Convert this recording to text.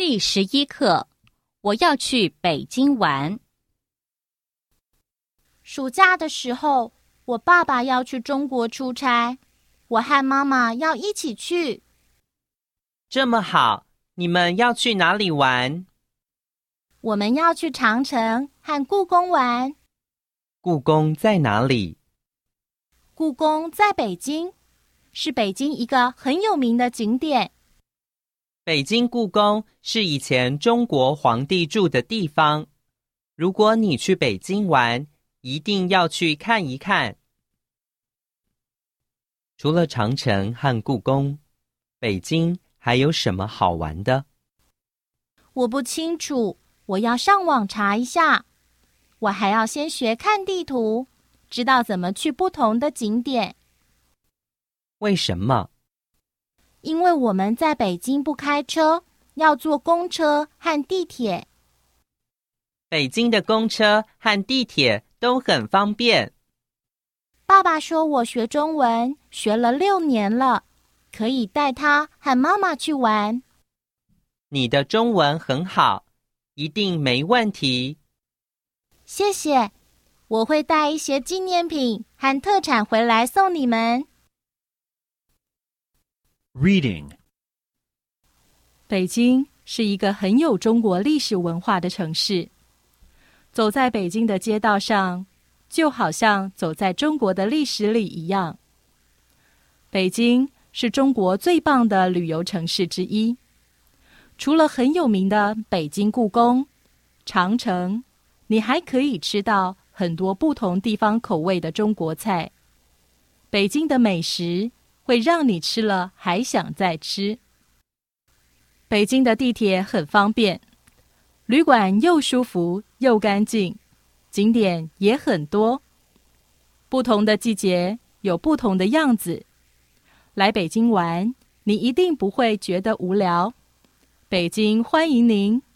第11课，我要去北京玩。 暑假的时候，我爸爸要去中国出差，我和妈妈要一起去。 这么好，你们要去哪里玩？ 我们要去长城和故宫玩。 故宫在哪里？ 故宫在北京，是北京一个很有名的景点。 北京故宫是以前中国皇帝住的地方。如果你去北京玩，一定要去看一看。除了长城和故宫，北京还有什么好玩的？ 我不清楚，我要上网查一下。我还要先学看地图，知道怎么去不同的景点。 为什么？ 因为我们在北京不开车，要坐公车和地铁。 北京的公车和地铁都很方便。 爸爸说我学中文学了6年了，可以带他和妈妈去玩。 你的中文很好，一定没问题。 谢谢，我会带一些纪念品和特产回来送你们。 Reading. 北京是一个很有中国历史文化的城市。走在北京的街道上，就好像走在中国的历史里一样。北京是中国最棒的旅游城市之一。除了很有名的北京故宫、长城，你还可以吃到很多不同地方口味的中国菜。北京的美食会让你吃了还想再吃。北京的地铁很方便，旅馆又舒服又干净，景点也很多。不同的季节有不同的样子。来北京玩，你一定不会觉得无聊。北京欢迎您。